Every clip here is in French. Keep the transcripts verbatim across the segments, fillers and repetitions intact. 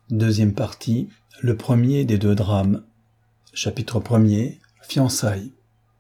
Deuxième partie, le premier des deux drames. Chapitre premier, fiançailles.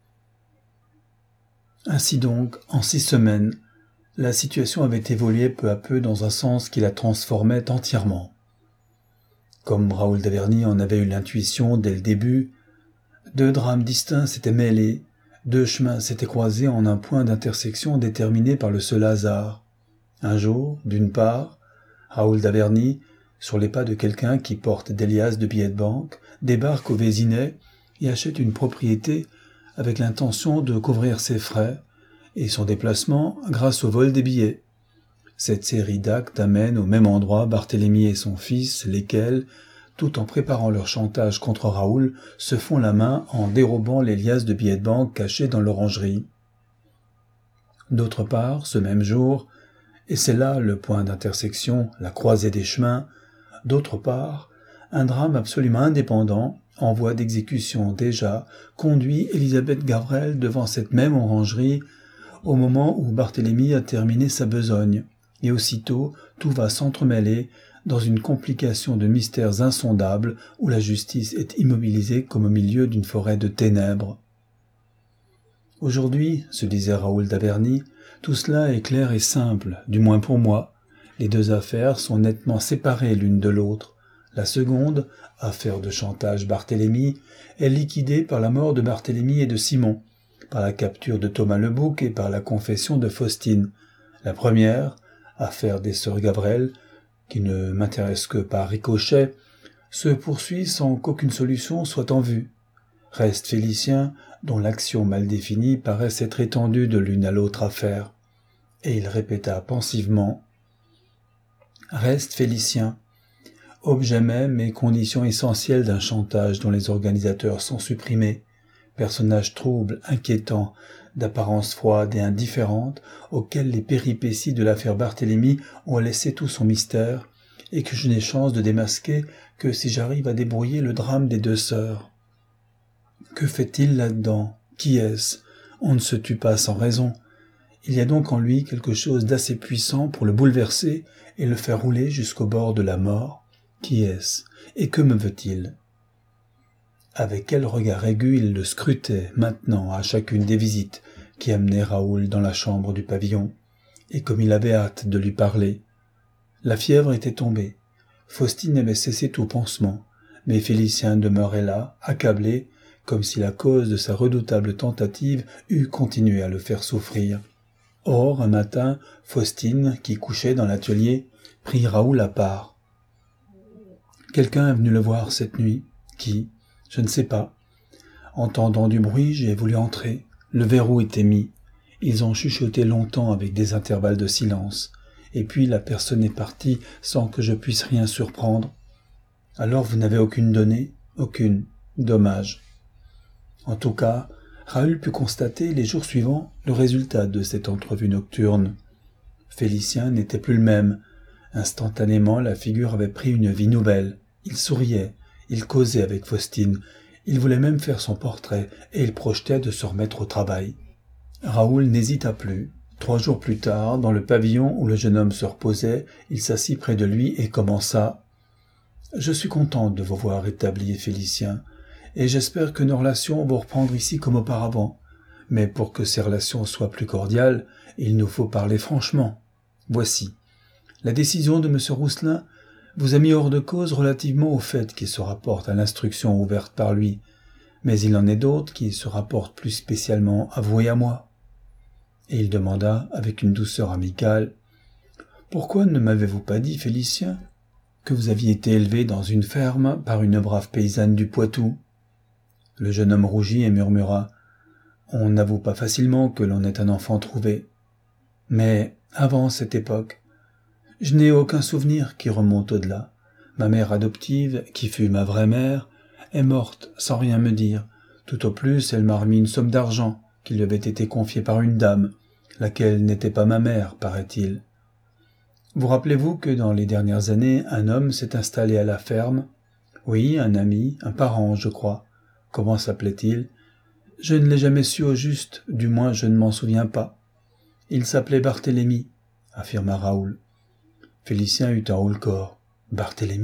Ainsi donc, en six semaines, la situation avait évolué peu à peu dans un sens qui la transformait entièrement. Comme Raoul d'Averny en avait eu l'intuition dès le début, deux drames distincts s'étaient mêlés, deux chemins s'étaient croisés en un point d'intersection déterminé par le seul hasard. Un jour, d'une part, Raoul d'Averny, sur les pas de quelqu'un qui porte des liasses de billets de banque, débarque au Vésinet et achète une propriété avec l'intention de couvrir ses frais et son déplacement grâce au vol des billets. Cette série d'actes amène au même endroit Barthélemy et son fils, lesquels, tout en préparant leur chantage contre Raoul, se font la main en dérobant les liasses de billets de banque cachées dans l'orangerie. D'autre part, ce même jour, et c'est là le point d'intersection, la croisée des chemins, d'autre part, un drame absolument indépendant, en voie d'exécution déjà, conduit Élisabeth Gavrel devant cette même orangerie au moment où Barthélemy a terminé sa besogne, et aussitôt tout va s'entremêler dans une complication de mystères insondables où la justice est immobilisée comme au milieu d'une forêt de ténèbres. Aujourd'hui, se disait Raoul d'Averny, tout cela est clair et simple, du moins pour moi. Les deux affaires sont nettement séparées l'une de l'autre. La seconde, affaire de chantage Barthélemy, est liquidée par la mort de Barthélemy et de Simon, par la capture de Thomas Le Bouc et par la confession de Faustine. La première, affaire des sœurs Gavrel, qui ne m'intéresse que par ricochet, se poursuit sans qu'aucune solution soit en vue. Reste Félicien, dont l'action mal définie paraît s'être étendue de l'une à l'autre affaire. Et il répéta pensivement « Reste Félicien, objet même et condition essentielle d'un chantage dont les organisateurs sont supprimés, personnage trouble, inquiétant, d'apparence froide et indifférente, auquel les péripéties de l'affaire Barthélemy ont laissé tout son mystère, et que je n'ai chance de démasquer que si j'arrive à débrouiller le drame des deux sœurs. Que fait-il là-dedans? Qui est-ce? On ne se tue pas sans raison. Il y a donc en lui quelque chose d'assez puissant pour le bouleverser et le faire rouler jusqu'au bord de la mort. Qui est-ce? Et que me veut-il? Avec quel regard aigu il le scrutait maintenant à chacune des visites qui amenaient Raoul dans la chambre du pavillon, et comme il avait hâte de lui parler. La fièvre était tombée. Faustine avait cessé tout pansement, mais Félicien demeurait là, accablé, comme si la cause de sa redoutable tentative eût continué à le faire souffrir. Or, un matin, Faustine, qui couchait dans l'atelier, prit Raoul à part. Quelqu'un est venu le voir cette nuit. Qui? Je ne sais pas. Entendant du bruit, j'ai voulu entrer. Le verrou était mis. Ils ont chuchoté longtemps avec des intervalles de silence. Et puis la personne est partie sans que je puisse rien surprendre. Alors vous n'avez aucune donnée? Aucune. Dommage. En tout cas, Raoul put constater les jours suivants le résultat de cette entrevue nocturne. Félicien n'était plus le même. Instantanément, la figure avait pris une vie nouvelle. Il souriait, il causait avec Faustine, il voulait même faire son portrait et il projetait de se remettre au travail. Raoul n'hésita plus. Trois jours plus tard, dans le pavillon où le jeune homme se reposait, il s'assit près de lui et commença « Je suis content de vous voir établi, Félicien, et j'espère que nos relations vont reprendre ici comme auparavant. Mais pour que ces relations soient plus cordiales, il nous faut parler franchement. Voici. La décision de M. Rousselin vous a mis hors de cause relativement au fait qui se rapporte à l'instruction ouverte par lui, mais il en est d'autres qui se rapportent plus spécialement à vous et à moi. » Et il demanda, avec une douceur amicale, « Pourquoi ne m'avez-vous pas dit, Félicien, que vous aviez été élevé dans une ferme par une brave paysanne du Poitou ?» Le jeune homme rougit et murmura, « On n'avoue pas facilement que l'on est un enfant trouvé. Mais avant cette époque, je n'ai aucun souvenir qui remonte au-delà. Ma mère adoptive, qui fut ma vraie mère, est morte sans rien me dire. Tout au plus, elle m'a remis une somme d'argent qui lui avait été confiée par une dame, laquelle n'était pas ma mère, paraît-il. Vous rappelez-vous que dans les dernières années, un homme s'est installé à la ferme? Oui, un ami, un parent, je crois. Comment s'appelait-il? Je ne l'ai jamais su au juste, du moins je ne m'en souviens pas. Il s'appelait Barthélemy, affirma Raoul. Félicien eut un haut-le-corps. « Barthélemy »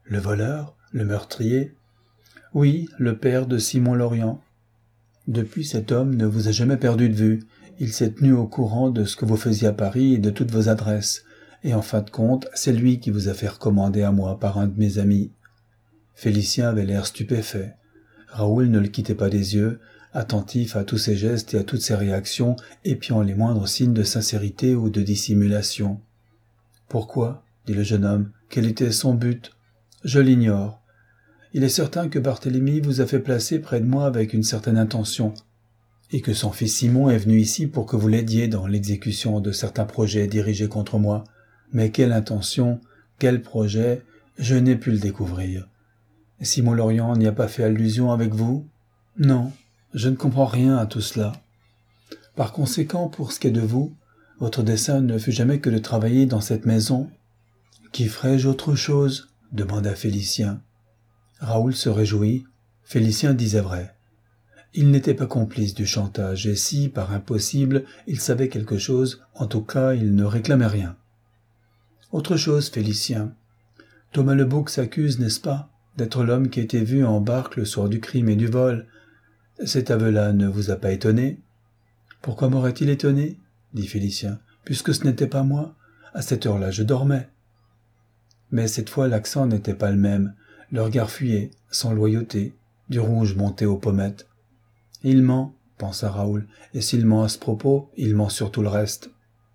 Le voleur? Le meurtrier? Oui, le père de Simon Lorient. Depuis, cet homme ne vous a jamais perdu de vue. Il s'est tenu au courant de ce que vous faisiez à Paris et de toutes vos adresses. Et en fin de compte, c'est lui qui vous a fait recommander à moi par un de mes amis. Félicien avait l'air stupéfait. Raoul ne le quittait pas des yeux, attentif à tous ses gestes et à toutes ses réactions, épiant les moindres signes de sincérité ou de dissimulation. « Pourquoi ?» dit le jeune homme. « Quel était son but ?»« Je l'ignore. Il est certain que Barthélemy vous a fait placer près de moi avec une certaine intention, et que son fils Simon est venu ici pour que vous l'aidiez dans l'exécution de certains projets dirigés contre moi. Mais quelle intention, quel projet, je n'ai pu le découvrir. Simon Lorient n'y a pas fait allusion avec vous? Non, je ne comprends rien à tout cela. Par conséquent, pour ce qui est de vous, votre dessein ne fut jamais que de travailler dans cette maison. Qui ferais-je autre chose? Demanda Félicien. Raoul se réjouit. Félicien disait vrai. Il n'était pas complice du chantage, et si, par impossible, il savait quelque chose, en tout cas, il ne réclamait rien. Autre chose, Félicien. Thomas Le Bouc s'accuse, n'est-ce pas, d'être l'homme qui a été vu en barque le soir du crime et du vol. Cet aveu-là ne vous a pas étonné? Pourquoi m'aurait-il étonné? Dit Félicien. Puisque ce n'était pas moi. À cette heure-là, je dormais. Mais cette fois, l'accent n'était pas le même. Le regard fuyait, sans loyauté. Du rouge montait aux pommettes. Il ment, pensa Raoul, et s'il ment à ce propos, il ment sur tout le reste.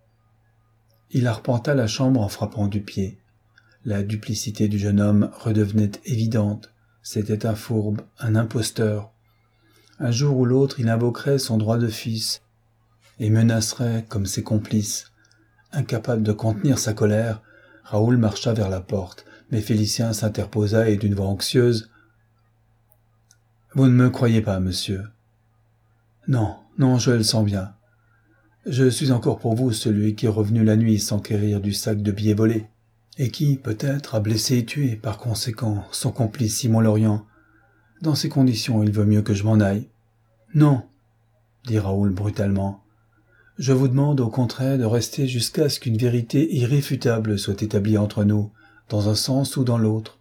Il arpenta la chambre en frappant du pied. La duplicité du jeune homme redevenait évidente. C'était un fourbe, un imposteur. Un jour ou l'autre, il invoquerait son droit de fils et menacerait comme ses complices. Incapable de contenir sa colère, Raoul marcha vers la porte, mais Félicien s'interposa et d'une voix anxieuse « Vous ne me croyez pas, monsieur ?»« Non, non, je le sens bien. Je suis encore pour vous celui qui est revenu la nuit s'enquérir du sac de billets volés, et qui, peut-être, a blessé et tué, par conséquent, son complice Simon Lorient. Dans ces conditions, il vaut mieux que je m'en aille. »« Non, » dit Raoul brutalement. « Je vous demande au contraire de rester jusqu'à ce qu'une vérité irréfutable soit établie entre nous, dans un sens ou dans l'autre.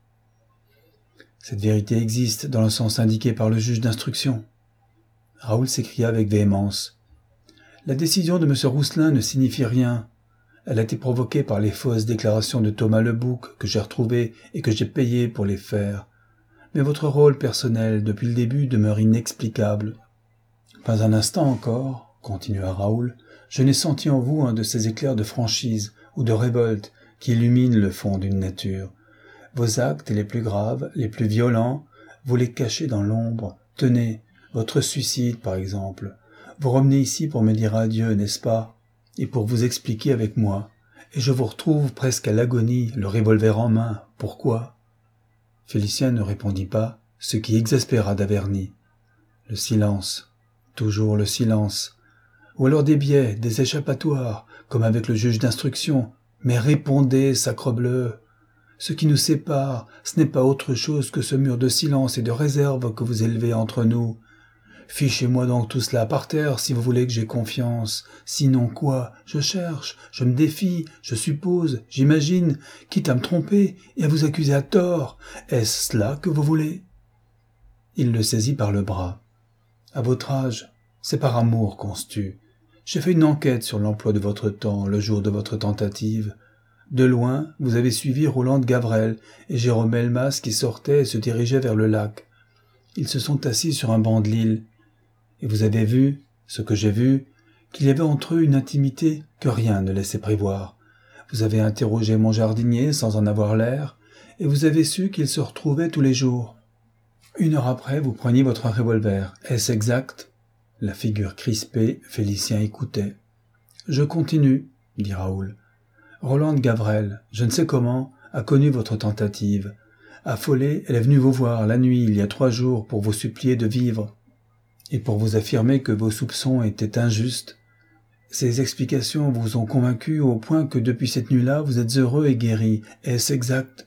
Cette vérité existe dans le sens indiqué par le juge d'instruction. » Raoul s'écria avec véhémence. « La décision de M. Rousselin ne signifie rien. Elle a été provoquée par les fausses déclarations de Thomas Le Bouc que j'ai retrouvées et que j'ai payé pour les faire. Mais votre rôle personnel, depuis le début, demeure inexplicable. Pas un instant encore, continua Raoul, je n'ai senti en vous un de ces éclairs de franchise ou de révolte qui illuminent le fond d'une nature. Vos actes les plus graves, les plus violents, vous les cachez dans l'ombre. Tenez, votre suicide, par exemple. Vous revenez ici pour me dire adieu, n'est-ce pas, et pour vous expliquer avec moi. Et je vous retrouve presque à l'agonie, le revolver en main. Pourquoi ?» Félicien ne répondit pas, ce qui exaspéra Daverny. Le silence, toujours le silence. Ou alors des biais, des échappatoires, comme avec le juge d'instruction. Mais répondez, sacrebleu. Ce qui nous sépare, ce n'est pas autre chose que ce mur de silence et de réserve que vous élevez entre nous. Fichez-moi donc tout cela par terre si vous voulez que j'aie confiance. Sinon quoi? Je cherche, je me défie, je suppose, j'imagine, quitte à me tromper et à vous accuser à tort. Est-ce cela que vous voulez? Il le saisit par le bras. À votre âge, c'est par amour qu'on se tue. J'ai fait une enquête sur l'emploi de votre temps le jour de votre tentative. De loin, vous avez suivi Roland de Gavrel et Jérôme Elmas qui sortait et se dirigeait vers le lac. Ils se sont assis sur un banc de l'île. Et vous avez vu, ce que j'ai vu, qu'il y avait entre eux une intimité que rien ne laissait prévoir. Vous avez interrogé mon jardinier sans en avoir l'air, et vous avez su qu'ils se retrouvaient tous les jours. Une heure après, vous preniez votre revolver. Est-ce exact? La figure crispée, Félicien écoutait. Je continue, dit Raoul. Roland de Gavrel, je ne sais comment, a connu votre tentative. Affolée, elle est venue vous voir la nuit, il y a trois jours, pour vous supplier de vivre, et pour vous affirmer que vos soupçons étaient injustes. Ces explications vous ont convaincu au point que depuis cette nuit-là, vous êtes heureux et guéri. Est-ce exact?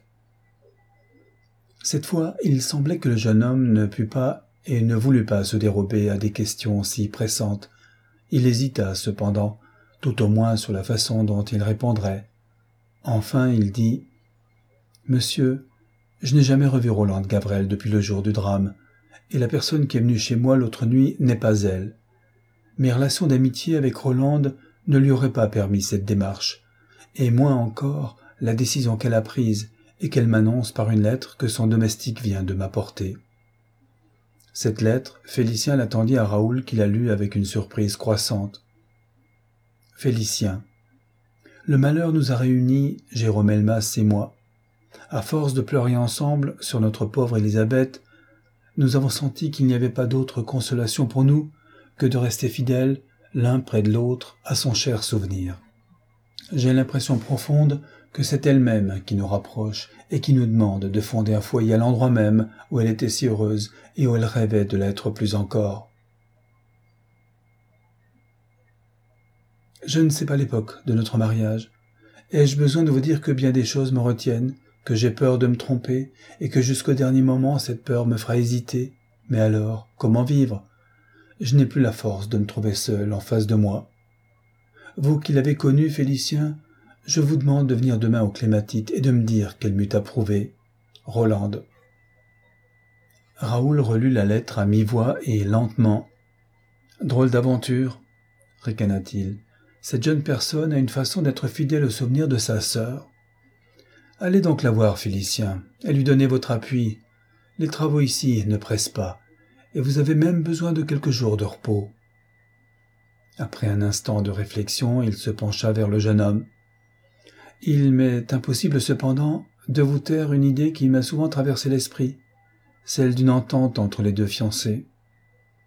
Cette fois, il semblait que le jeune homme ne put pas et ne voulut pas se dérober à des questions si pressantes. Il hésita, cependant, tout au moins sur la façon dont il répondrait. Enfin, il dit « Monsieur, Je n'ai jamais revu Rolande Gavrelle depuis le jour du drame, et la personne qui est venue chez moi l'autre nuit n'est pas elle. Mes relations d'amitié avec Rolande ne lui auraient pas permis cette démarche, et moins encore la décision qu'elle a prise et qu'elle m'annonce par une lettre que son domestique vient de m'apporter. Cette lettre, Félicien l'attendit à Raoul qui la lut avec une surprise croissante. Félicien. Le malheur nous a réunis, Jérôme Elmas et moi. À force de pleurer ensemble sur notre pauvre Élisabeth, nous avons senti qu'il n'y avait pas d'autre consolation pour nous que de rester fidèles, l'un près de l'autre, à son cher souvenir. J'ai l'impression profonde que c'est elle-même qui nous rapproche et qui nous demande de fonder un foyer à l'endroit même où elle était si heureuse et où elle rêvait de l'être plus encore. Je ne sais pas l'époque de notre mariage. Ai-je besoin de vous dire que bien des choses me retiennent, que j'ai peur de me tromper et que jusqu'au dernier moment cette peur me fera hésiter? Mais alors, comment vivre? Je n'ai plus la force de me trouver seul en face de moi. Vous qui l'avez connue, Félicien, je vous demande de venir demain au Clématite et de me dire qu'elle m'eût approuvé. Rolande. Raoul relut la lettre à mi-voix et lentement. « Drôle d'aventure, » ricana-t-il. « Cette jeune personne a une façon d'être fidèle au souvenir de sa sœur. Allez donc la voir, Félicien, et lui donnez votre appui. Les travaux ici ne pressent pas, et vous avez même besoin de quelques jours de repos. » Après un instant de réflexion, il se pencha vers le jeune homme. « Il m'est impossible cependant de vous taire une idée qui m'a souvent traversé l'esprit, celle d'une entente entre les deux fiancés. »« Évidemment, »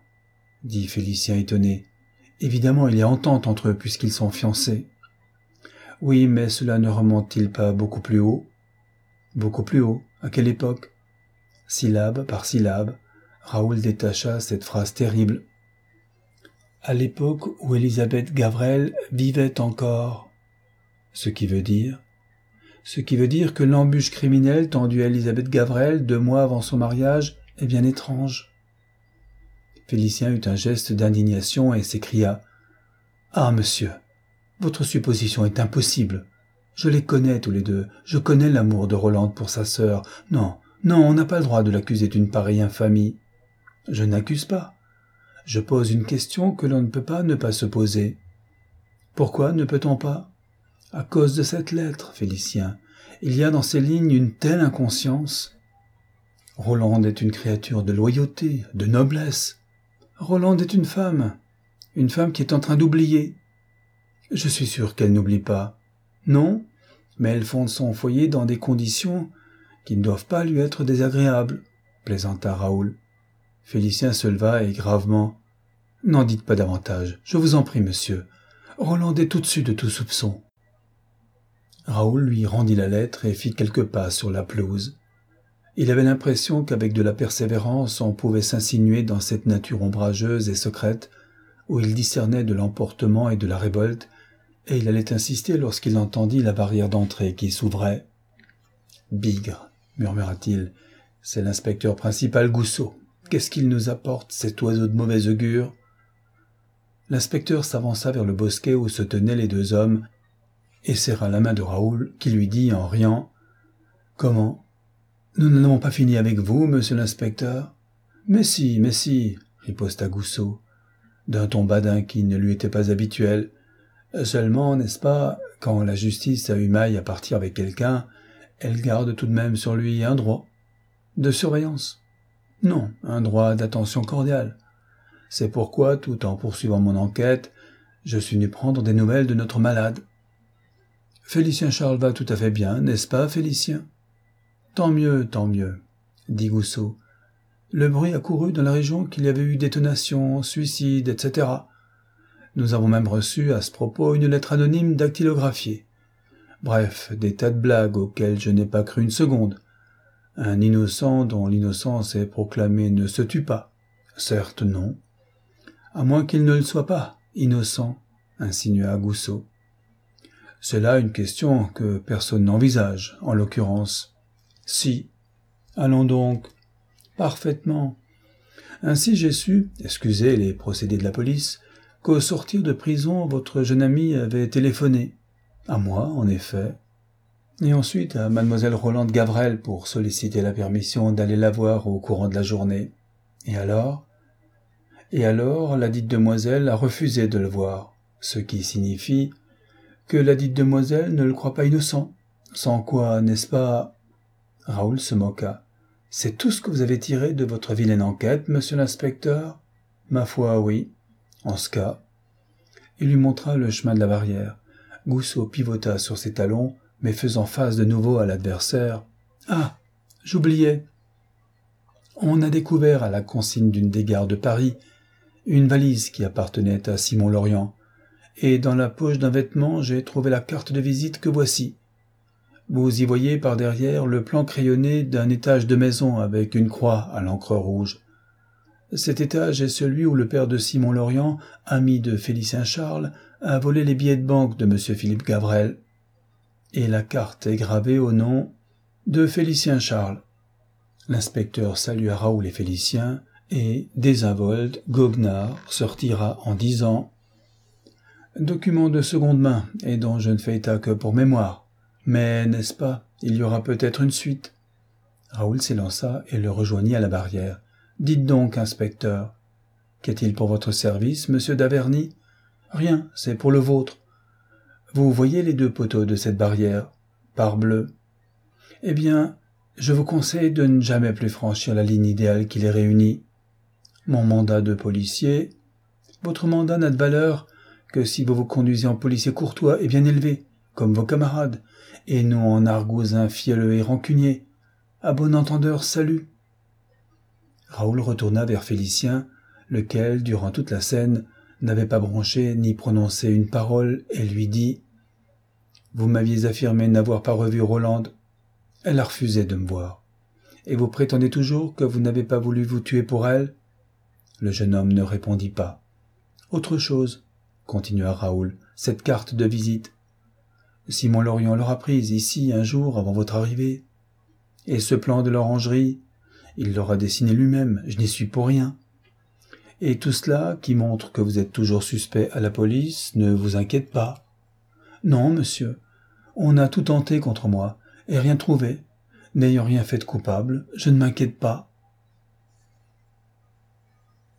dit Félicien étonné, « évidemment il y a entente entre eux puisqu'ils sont fiancés. »« Oui, mais cela ne remonte-t-il pas beaucoup plus haut ?»« Beaucoup plus haut, à quelle époque ?» Syllabe par syllabe, Raoul détacha cette phrase terrible. « À l'époque où Élisabeth Gavrelle vivait encore. » Ce qui veut dire Ce qui veut dire que l'embûche criminelle tendue à Élisabeth Gavrelle deux mois avant son mariage est bien étrange. Félicien eut un geste d'indignation et s'écria « Ah, monsieur, votre supposition est impossible. Je les connais tous les deux. Je connais l'amour de Rolande pour sa sœur. Non, non, on n'a pas le droit de l'accuser d'une pareille infamie. Je n'accuse pas. Je pose une question que l'on ne peut pas ne pas se poser. Pourquoi ne peut-on pas ? À cause de cette lettre, Félicien. Il y a dans ces lignes une telle inconscience. Rolande est une créature de loyauté, de noblesse. Rolande est une femme, une femme qui est en train d'oublier. Je suis sûr qu'elle n'oublie pas. Non, mais elle fonde son foyer dans des conditions qui ne doivent pas lui être désagréables, plaisanta Raoul. Félicien se leva et gravement « N'en dites pas davantage, je vous en prie, monsieur. Rolande est au-dessus de tout soupçon. » Raoul lui rendit la lettre et fit quelques pas sur la pelouse. Il avait l'impression qu'avec de la persévérance on pouvait s'insinuer dans cette nature ombrageuse et secrète où il discernait de l'emportement et de la révolte, et il allait insister lorsqu'il entendit la barrière d'entrée qui s'ouvrait. « Bigre !» murmura-t-il, « c'est l'inspecteur principal Goussot. Qu'est-ce qu'il nous apporte, cet oiseau de mauvais augure ?» L'inspecteur s'avança vers le bosquet où se tenaient les deux hommes et serra la main de Raoul, qui lui dit en riant « Comment ? Nous n'en avons pas fini avec vous, monsieur l'inspecteur ?»« Mais si, mais si, » riposta Goussot, d'un ton badin qui ne lui était pas habituel. « Seulement, n'est-ce pas, quand la justice a eu maille à partir avec quelqu'un, elle garde tout de même sur lui un droit de surveillance. Non, un droit d'attention cordiale. C'est pourquoi, tout en poursuivant mon enquête, je suis venu prendre des nouvelles de notre malade. Félicien Charles va tout à fait bien, n'est-ce pas, Félicien ? Tant mieux, tant mieux, dit Goussot. Le bruit a couru dans la région qu'il y avait eu détonation, suicide, et cetera. Nous avons même reçu à ce propos une lettre anonyme dactylographiée. Bref, des tas de blagues auxquelles je n'ai pas cru une seconde. Un innocent dont l'innocence est proclamée ne se tue pas. Certes, non. À moins qu'il ne le soit pas, innocent, insinua Goussot. C'est là une question que personne n'envisage, en l'occurrence. Si. Allons donc. Parfaitement. Ainsi j'ai su, excusez les procédés de la police, qu'au sortir de prison, votre jeune ami avait téléphoné. À moi, en effet. Et ensuite à mademoiselle Rolande Gavrel pour solliciter la permission d'aller la voir au courant de la journée. Et alors Et alors, la dite demoiselle a refusé de le voir, ce qui signifie que la dite demoiselle ne le croit pas innocent. Sans quoi, n'est-ce pas... Raoul se moqua. « C'est tout ce que vous avez tiré de votre vilaine enquête, monsieur l'inspecteur ?»« Ma foi, oui. En ce cas... » Il lui montra le chemin de la barrière. Goussot pivota sur ses talons, mais faisant face de nouveau à l'adversaire. « Ah, j'oubliais. On a découvert à la consigne d'une des gares de Paris une valise qui appartenait à Simon Lorient, et dans la poche d'un vêtement, j'ai trouvé la carte de visite que voici. Vous y voyez par derrière le plan crayonné d'un étage de maison avec une croix à l'encre rouge. Cet étage est celui où le père de Simon Lorient, ami de Félicien Charles, a volé les billets de banque de M. Philippe Gavrel. Et la carte est gravée au nom de Félicien Charles. » L'inspecteur salua Raoul et Félicien, et, désinvolte, Goguenard se retira en disant « Document de seconde main, et dont je ne fais état que pour mémoire. Mais, n'est-ce pas, il y aura peut-être une suite. » Raoul s'élança et le rejoignit à la barrière. « Dites donc, inspecteur, qu'est-il pour votre service, monsieur Daverny ? » ?»« Rien, c'est pour le vôtre. Vous voyez les deux poteaux de cette barrière, parbleu. Eh bien, je vous conseille de ne jamais plus franchir la ligne idéale qui les réunit. Mon mandat de policier... Votre mandat n'a de valeur que si vous vous conduisez en policier courtois et bien élevé, comme vos camarades, et non en argousin fielleux et rancunier. À bon entendeur, salut. » Raoul retourna vers Félicien, lequel, durant toute la scène, n'avait pas bronché ni prononcé une parole, et lui dit « Vous m'aviez affirmé n'avoir pas revu Rolande. Elle a refusé de me voir. Et vous prétendez toujours que vous n'avez pas voulu vous tuer pour elle ?» Le jeune homme ne répondit pas. « Autre chose, » continua Raoul, « cette carte de visite. Simon Lorient l'aura prise ici un jour avant votre arrivée. Et ce plan de l'orangerie, il l'aura dessiné lui-même, je n'y suis pour rien. Et tout cela, qui montre que vous êtes toujours suspect à la police, ne vous inquiète pas. Non, monsieur, on a tout tenté contre moi, et rien trouvé. N'ayant rien fait de coupable, je ne m'inquiète pas.